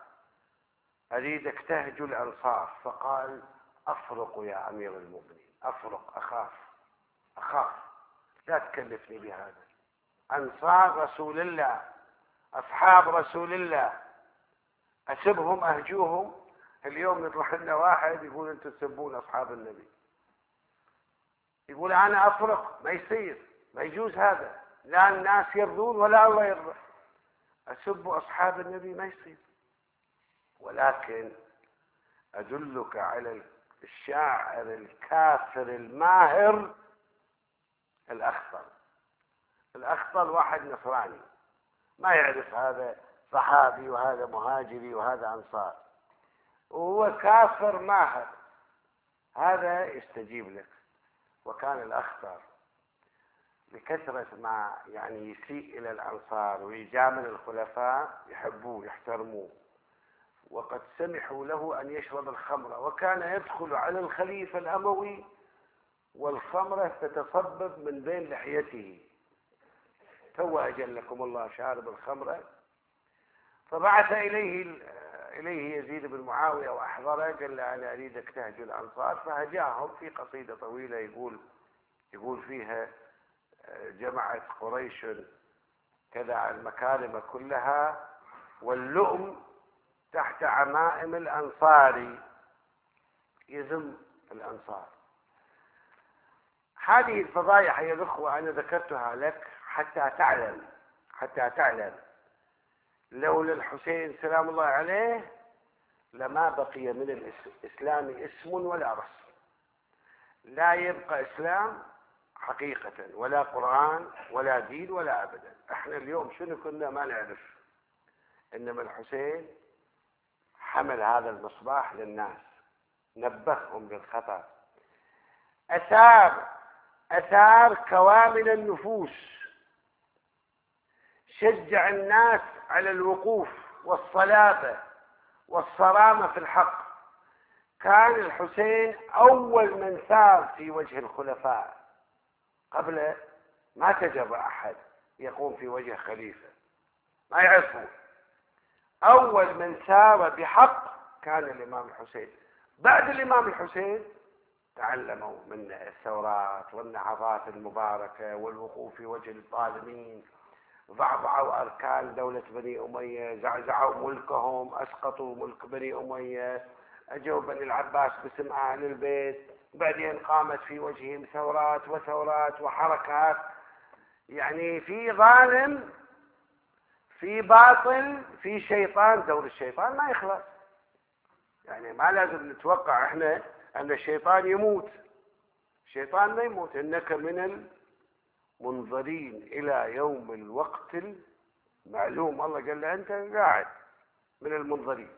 أريدك تهجو الأنصار. فقال: أفرق يا أمير المؤمنين، أفرق، أخاف أخاف لا تكلفني بهذا. أنصار رسول الله، أصحاب رسول الله، أسبهم أهجوهم؟ اليوم يطلع لنا واحد يقول أنتم تسبون أصحاب النبي، يقول أنا أفرق، ما يصير، ما يجوز هذا، لا الناس يرضون ولا الله يرضى. أسب أصحاب النبي ما يصير. ولكن أدلك على الشاعر الكافر الماهر الأخطل. الأخطل واحد نصراني ما يعرف هذا صحابي وهذا مهاجري وهذا أنصار، وهو كافر ماهر، هذا يستجيب لك. وكان الأخطر بكثرة ما يعني يسيء إلى الأنصار ويجامل الخلفاء، يحبوه يحترموه، وقد سمحوا له أن يشرب الخمر، وكان يدخل على الخليفة الأموي والخمرة تتصبب من بين لحيته، تو أجلكم الله شارب الخمرة. فبعث إليه إليه يزيد بن معاوية وأحضره، قال له: أنا أريدك تهجو الأنصار. فهجاهم في قصيدة طويلة يقول يقول فيها: جمعت قريش كذا المكارم كلها، واللؤم تحت عمائم الأنصار، يذم الأنصار. هذه الفضايح يا الأخوة أنا ذكرتها لك حتى تعلم حتى تعلم لولا الحسين سلام الله عليه لما بقي من الإسلام اسم ولا رسم، لا يبقى إسلام حقيقة ولا قرآن ولا دين ولا أبدا. احنا اليوم شنو كنا ما نعرف، إنما الحسين حمل هذا المصباح للناس، نبههم للخطأ، أثار أثار كوامن النفوس، شجع الناس على الوقوف والصلابة والصرامة في الحق. كان الحسين أول من ثار في وجه الخلفاء، قبل ما تجرأ أحد يقوم في وجه خليفة ما يعرفون. أول من ثار بحق كان الإمام الحسين. بعد الإمام الحسين تعلموا من الثورات والنهضات المباركة والوقوف في وجه الظالمين، ضعضعوا أركان دولة بني أمية، زعزعوا ملكهم، أسقطوا ملك بني أمية، أجوا بني العباس باسم أهل البيت، بعدين قامت في وجههم ثورات وثورات وحركات. يعني في ظالم، في باطل، في شيطان. دور الشيطان ما يخلص. يعني ما لازم نتوقع احنا أن الشيطان يموت. الشيطان ما يموت. إنك من المنظرين إلى يوم الوقت المعلوم. الله قال له أنت قاعد من المنظرين.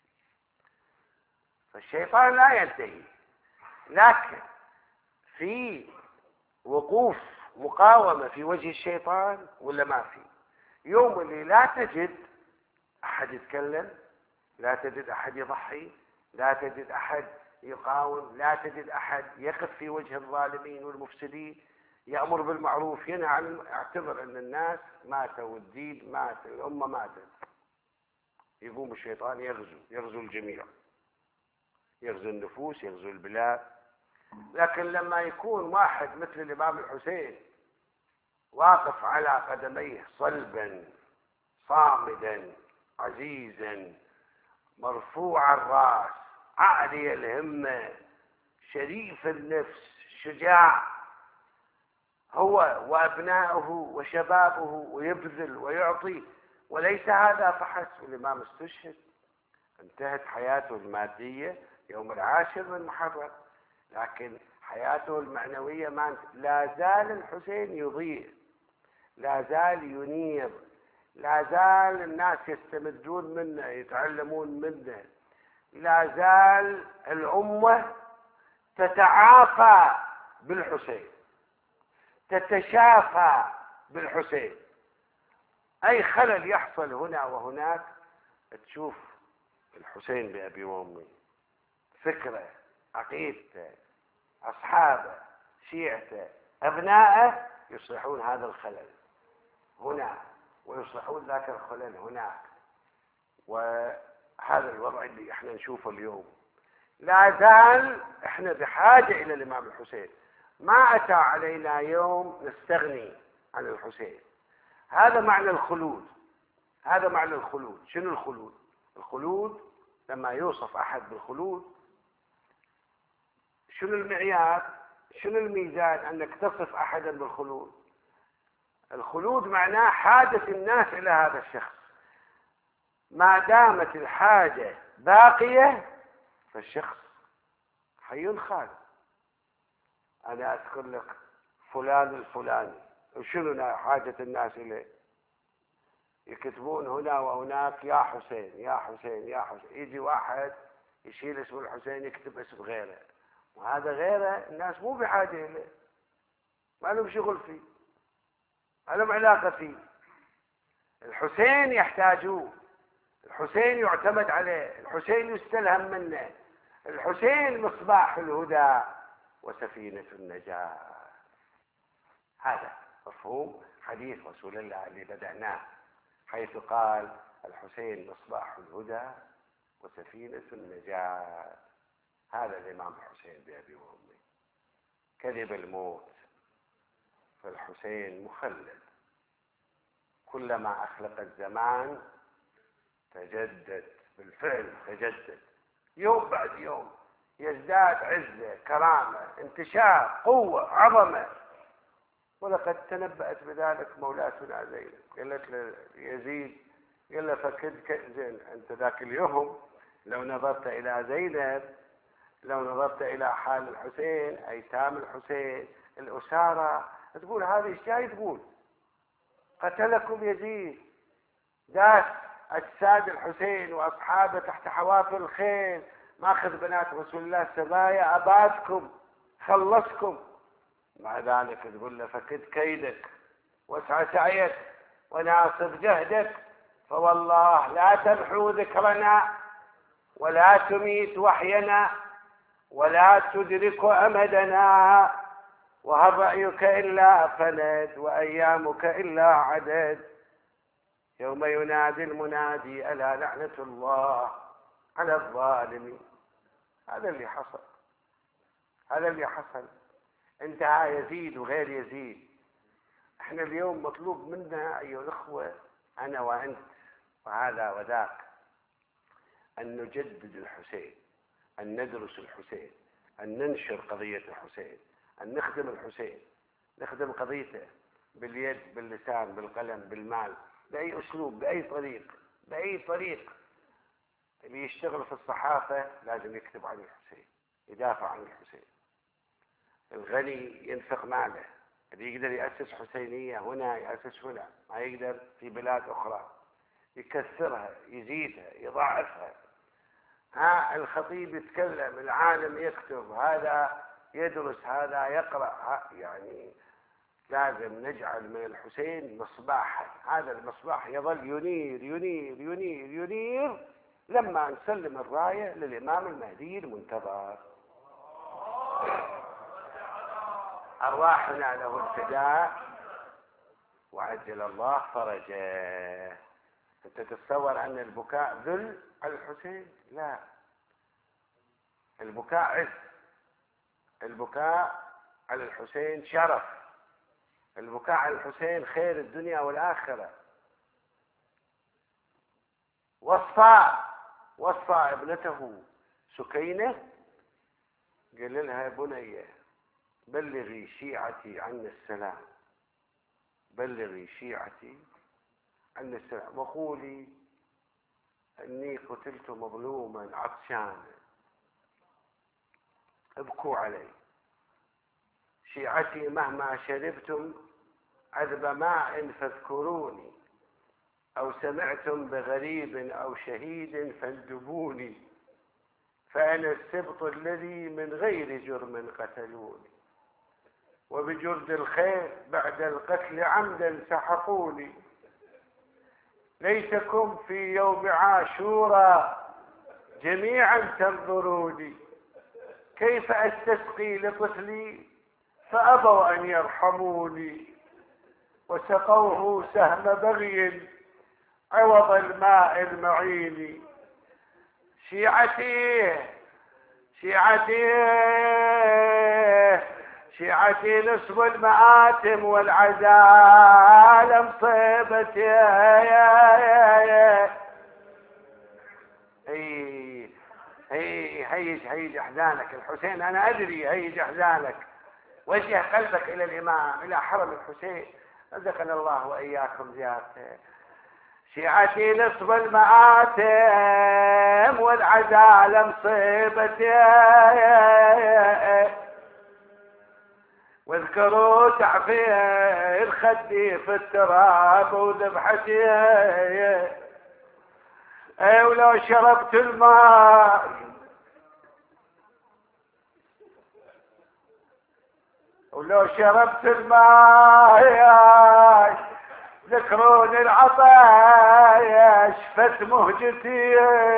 فالشيطان لا ينتهي، لكن في وقوف مقاومة في وجه الشيطان ولا ما في؟ يوم اللي لا تجد أحد يتكلم، لا تجد أحد يضحي، لا تجد أحد يقاوم، لا تجد أحد يقف في وجه الظالمين والمفسدين، يأمر بالمعروف ينهى عن، اعتبر أن الناس ماتوا والدين مات، الأمة ماتت. يقوم الشيطان يغزو يغزو الجميع، يغزو النفوس، يغزو البلاد. لكن لما يكون واحد مثل الإمام الحسين واقف على قدميه صلبا صامدا عزيزا مرفوع الرأس عالي الهمة شريف النفس شجاع، هو وأبناؤه وشبابه، ويبذل ويعطي. وليس هذا فحسب. الإمام استشهد، انتهت حياته المادية يوم العاشر من محرم، لكن حياته المعنوية ما انتهت. لا زال الحسين يضيء، لا زال ينير، لا زال الناس يستمدون منه يتعلمون منه، لا زال الأمة تتعافى بالحسين، تتشافى بالحسين. أي خلل يحصل هنا وهناك تشوف الحسين بأبي وأمي، فكره، عقيدته، أصحابه، شيعته، أبنائه يصلحون هذا الخلل هنا ويصلحون ذاك الخلل هناك. وهذا الوضع اللي احنا نشوفه اليوم. لا زال احنا بحاجة إلى الإمام الحسين. ما أتى علينا يوم نستغني عن الحسين. هذا معنى الخلود. هذا معنى الخلود. شنو الخلود؟ الخلود لما يوصف أحد بالخلود، شنو المعيار؟ شنو الميزان أنك تصف أحدا بالخلود؟ الخلود معناه حاجة الناس إلى هذا الشخص. ما دامت الحاجة باقية فالشخص حي خالد. أنا أذكر لك فلان الفلاني، وشنو حاجة الناس إليه؟ يكتبون هنا وهناك يا حسين يا حسين يا حسين. يجي واحد يشيل اسم الحسين يكتب اسم غيره، وهذا غيره الناس مو بحاجة إليه، ما لهم شغل فيه، ما لهم علاقة فيه. الحسين يحتاجوه، الحسين يعتمد عليه، الحسين يستلهم منه، الحسين مصباح الهدى وسفينة النجاة. هذا مفهوم حديث رسول الله اللي بدأناه، حيث قال الحسين مصباح الهدى وسفينة النجاة. هذا الإمام الحسين بأبي وأمي. كذب الموت، فالحسين مخلد. كلما أخلق الزمان تجدد، بالفعل تجدد، يوم بعد يوم يزداد عزة، كرامة، انتشار، قوة، عظمة. ولقد تنبأت بذلك مولاتنا زينب، قالت ليزيد، قال له فكد زين أنت ذاك اليوم لو نظرت إلى زينب، لو نظرت إلى حال الحسين، أيتام الحسين، الأسارة، تقول هذه ايش جاي تقول؟ قتلكم يزيد، داس أجساد الحسين وأصحابه تحت حوافر الخيل، ماخذ بنات رسول الله سبايا، أبادكم، خلصكم. مع ذلك تقول له فكد كيدك واسعى سعيك وناصب جهدك، فوالله لا تمحو ذكرنا ولا تميت وحينا ولا تدرك أمدنا، وهل رأيك إلا فند وأيامك إلا عدد، يوم ينادي المنادي ألا لعنة الله على الظالمين. هذا اللي حصل، هذا اللي حصل. انتهى يزيد وغير يزيد. احنا اليوم مطلوب منا أيها الأخوة، أنا وأنت وهذا وذاك، أن نجدد الحسين، أن ندرس الحسين، أن ننشر قضية الحسين، أن نخدم الحسين، نخدم قضيته باليد باللسان بالقلم بالمال، بأي أسلوب بأي طريق بأي طريق. اللي يشتغل في الصحافة لازم يكتب عن الحسين، يدافع عن الحسين. الغني ينفق ماله، اللي يقدر يأسس حسينية هنا يأسس هنا، ما يقدر في بلاد أخرى يكسرها يزيدها يضاعفها. ها الخطيب يتكلم، العالم يكتب، هذا يدرس هذا يقرأ. يعني لازم نجعل من الحسين مصباحا، هذا المصباح يظل ينير ينير ينير ينير لما نسلم الراية للإمام المهدي المنتظر. أرواحنا له الفداء وعجل الله فرجه. أنت تتصور أن البكاء ذل على الحسين؟ لا، البكاء عز، البكاء على الحسين شرف، البكاء على الحسين خير الدنيا والآخرة. وصى وصى ابنته سكينة، قال لها يا بنية بلغي شيعتي عنا السلام، بلغي شيعتي عنا السلام، وقولي أني قتلت مظلوما عطشانا، ابكوا علي. شيعتي مهما شربتم عذب ماء فاذكروني، أو سمعتم بغريب أو شهيد فاندبوني، فأنا السبط الذي من غير جرم قتلوني، وبجرد الخير بعد القتل عمدا سحقوني. ليتكم في يوم عاشوراء جميعا تنظروني، كيف أستسقي لطفلي فأبوا أن يرحموني، وسقوه سهم بغي عوض الماء المعين. شيعتي شيعتي شيعتي نصب المآتم والعزاء مصيبتي. هي هي هيج هيج احزانك الحسين، انا ادري هيج احزانك، وجه قلبك الى الامام الى حرم الحسين، رزقنا الله واياكم زيارته. شيعتي نصب المآتم والعزاء مصيبتي، واذكروا تعفير خدي في التراب وذبحتي، اي ولو شربت الماء ولو شربت الماء ذكروني العطايا شفت مهجتي،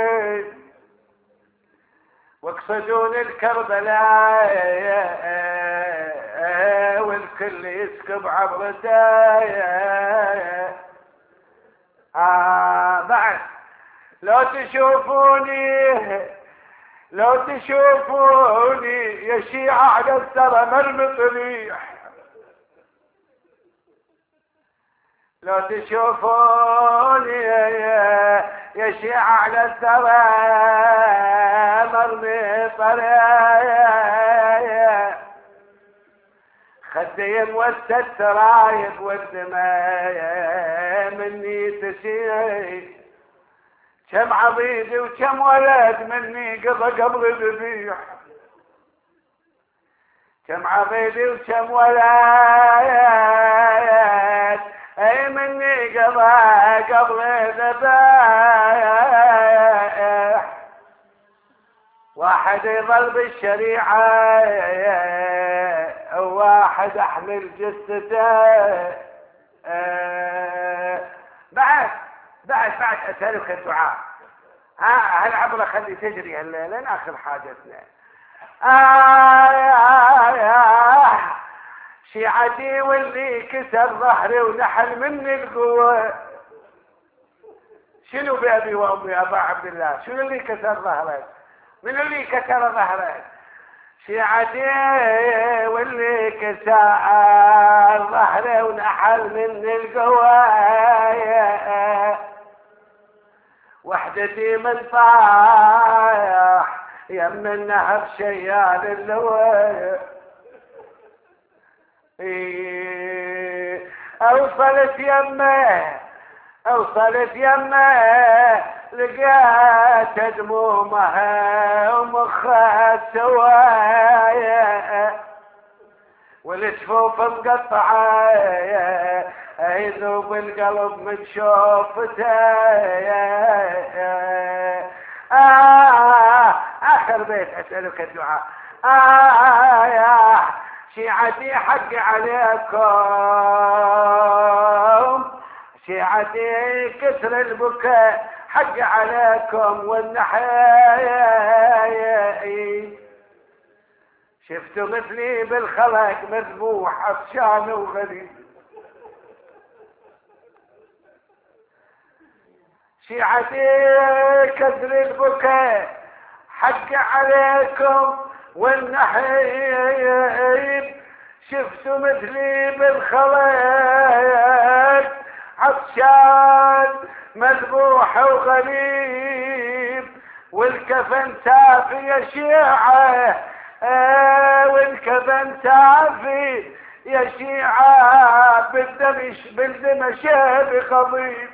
واقصدوني الكربلاء والكل يسكب عبرته. آه بعد لو تشوفوني لو تشوفوني يا شيعة على الثرى مرمي طريح، لو تشوفوني يا شيعة على الثرى مرمي طريح، خدي موسد سرايب والدماء مني تسيل، كم عضيدي وكم ولد مني قضى قبل الذبيح، كم عضيدي وكم ولد اي مني قضى قبل الذبيح. واحد يظل بالشريعة وواحد احمل جثته. بعد بعد بعد اسالك الدعاء، ها هالعبرة خلي تجري هالليلة ناخذ حاجتنا. آه يا يا شيعتي واللي كسر ظهري ونحل مني القوة. شنو بأبي وأمي يا أبا عبد الله؟ شنو اللي كسر ظهرك؟ من اللي كسر ظهرك؟ شيعتي واللي كسر ظهري ونحل مني القوة. وحدتي من طايح يم النهر شيال اللوى. إيه اوصلت يمه اوصلت يمه لقيت دمومها ومخها سوايا والجفوف مقطعه يذوب القلب من شوفته. آه آخر بيت أسألك الدعاء. آه يا شيعتي حق عليكم شيعتي كسر البكاء حق عليكم والنحي. شفتوا مثلي بالخلق مذبوح عطشان وغريب. شيعتي كسر البكاء حق عليكم والنحيب. شفتوا مثلي بالخلق عطشان مذبوح وغريب. والكفن سافي يا شيعة آه والكفن سافي يا شيعة بالدم بالدم شاب خضيب.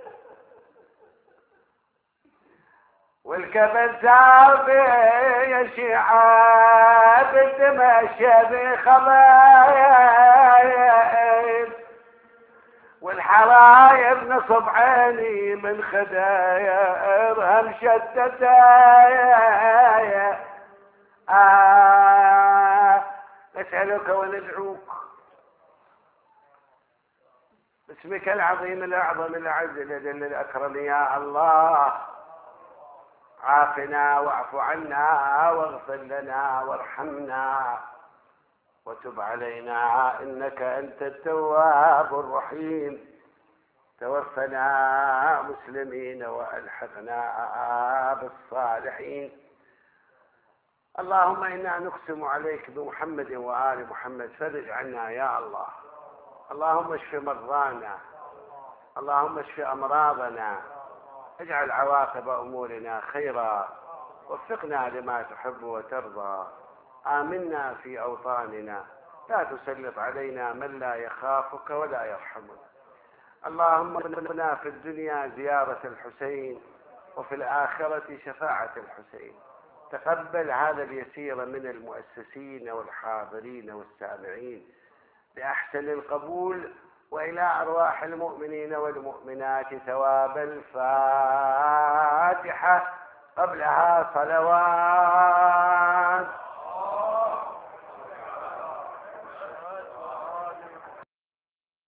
والكفن سافي يا شيعة بالدم شاب خضيب. والحرايب نصب عيني من خدايا مشتتايا. آه نسألك وندعوك باسمك العظيم الأعظم الأعز الأجل الأكرم يا الله. عافنا واعف عنا واغفر لنا وارحمنا وتب علينا إنك أنت التواب الرحيم. توفنا مسلمين وألحقنا بالصالحين. اللهم إنا نقسم عليك بمحمد وآل محمد فرج عنا يا الله. اللهم اشف مرضانا اللهم اشف أمراضنا اجعل عواقب أمورنا خيرا. وفقنا لما تحب وترضى. آمنا في أوطاننا لا تسلط علينا من لا يخافك ولا يرحمنا. اللهم ارزقنا في الدنيا زيارة الحسين وفي الآخرة شفاعة الحسين. تقبل هذا اليسير من المؤسسين والحاضرين والسامعين بأحسن القبول. وإلى أرواح المؤمنين والمؤمنات ثواب الفاتحة قبلها صلوات.